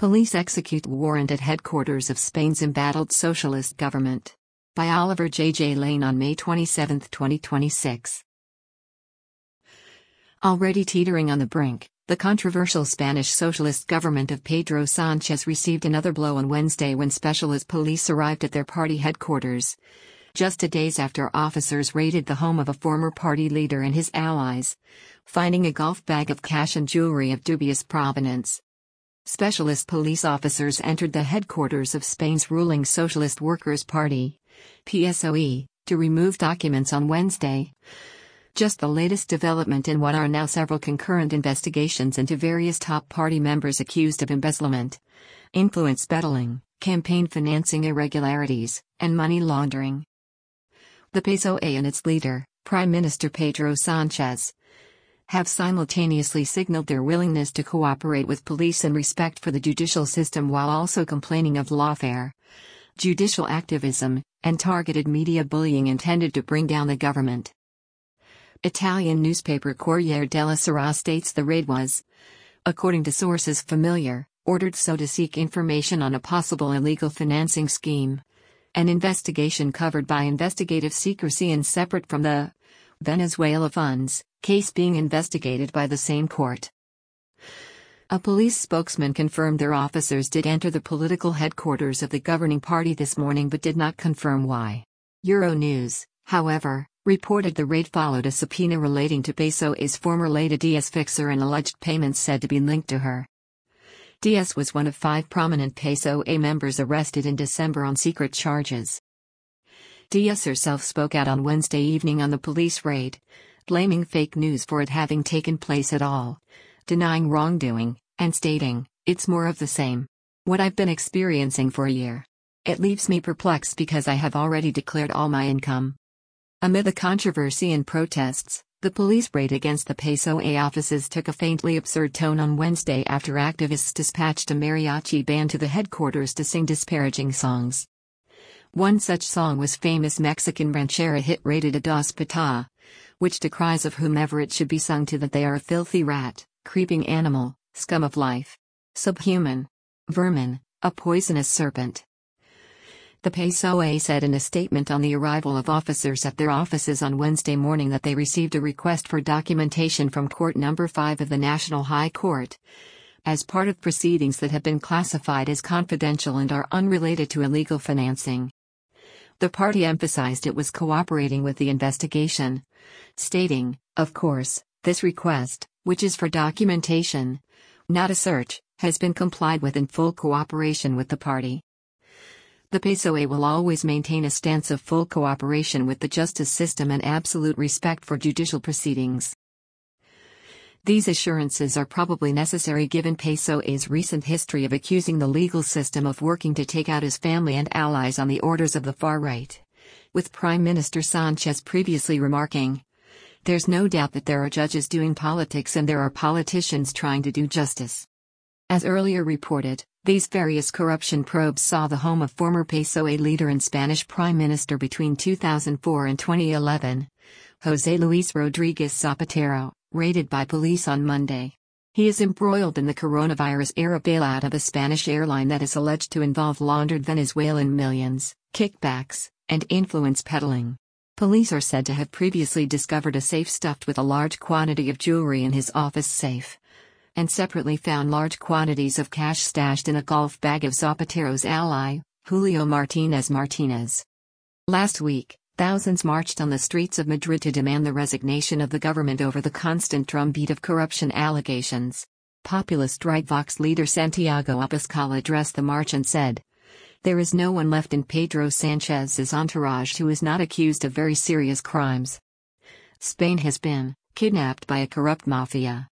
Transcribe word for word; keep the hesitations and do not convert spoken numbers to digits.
Police execute warrant at headquarters of Spain's embattled socialist government. By Oliver J. J. Lane on May twenty-seventh, twenty twenty-six. Already teetering on the brink, the controversial Spanish socialist government of Pedro Sanchez received another blow on Wednesday when specialist police arrived at their party headquarters, just a days after officers raided the home of a former party leader and his allies, finding a golf bag of cash and jewelry of dubious provenance. Specialist police officers entered the headquarters of Spain's ruling Socialist Workers' Party, P S O E, to remove documents on Wednesday. Just the latest development in what are now several concurrent investigations into various top party members accused of embezzlement, influence peddling, campaign financing irregularities, and money laundering. The P S O E and its leader, Prime Minister Pedro Sanchez, have simultaneously signaled their willingness to cooperate with police and respect for the judicial system while also complaining of lawfare, judicial activism, and targeted media bullying intended to bring down the government. Italian newspaper Corriere della Sera states the raid was, according to sources familiar, ordered so to seek information on a possible illegal financing scheme, an investigation covered by investigative secrecy and separate from the Venezuela funds case being investigated by the same court. A police spokesman confirmed their officers did enter the political headquarters of the governing party this morning but did not confirm why. Euronews, however, reported the raid followed a subpoena relating to P S O E's former Leda Diaz fixer and alleged payments said to be linked to her. Diaz was one of five prominent P S O E members arrested in December on secret charges. Diaz herself spoke out on Wednesday evening on the police raid, blaming fake news for it having taken place at all, denying wrongdoing, and stating, "It's more of the same. What I've been experiencing for a year. It leaves me perplexed because I have already declared all my income." Amid the controversy and protests, the police raid against the P S O E offices took a faintly absurd tone on Wednesday after activists dispatched a mariachi band to the headquarters to sing disparaging songs. One such song was famous Mexican ranchera hit Rated a Dos Pata, which decries of whomever it should be sung to that they are a filthy rat, creeping animal, scum of life, subhuman, vermin, a poisonous serpent. The P S O E said in a statement on the arrival of officers at their offices on Wednesday morning that they received a request for documentation from Court Number five of the National High Court, as part of proceedings that have been classified as confidential and are unrelated to illegal financing. The party emphasized it was cooperating with the investigation, stating, "Of course, this request, which is for documentation, not a search, has been complied with in full cooperation with the party." The P S O E will always maintain a stance of full cooperation with the justice system and absolute respect for judicial proceedings. These assurances are probably necessary given P S O E's recent history of accusing the legal system of working to take out his family and allies on the orders of the far right, with Prime Minister Sanchez previously remarking, "There's no doubt that there are judges doing politics and there are politicians trying to do justice." As earlier reported, these various corruption probes saw the home of former P S O E leader and Spanish Prime Minister between two thousand four and twenty eleven, José Luis Rodríguez Zapatero, raided by police on Monday. He is embroiled in the coronavirus-era bailout of a Spanish airline that is alleged to involve laundered Venezuelan millions, kickbacks, and influence peddling. Police are said to have previously discovered a safe stuffed with a large quantity of jewelry in his office safe, and separately found large quantities of cash stashed in a golf bag of Zapatero's ally, Julio Martínez Martínez. Last week, thousands marched on the streets of Madrid to demand the resignation of the government over the constant drumbeat of corruption allegations. Populist right Vox leader Santiago Abascal addressed the march and said, "There is no one left in Pedro Sanchez's entourage who is not accused of very serious crimes. Spain has been kidnapped by a corrupt mafia.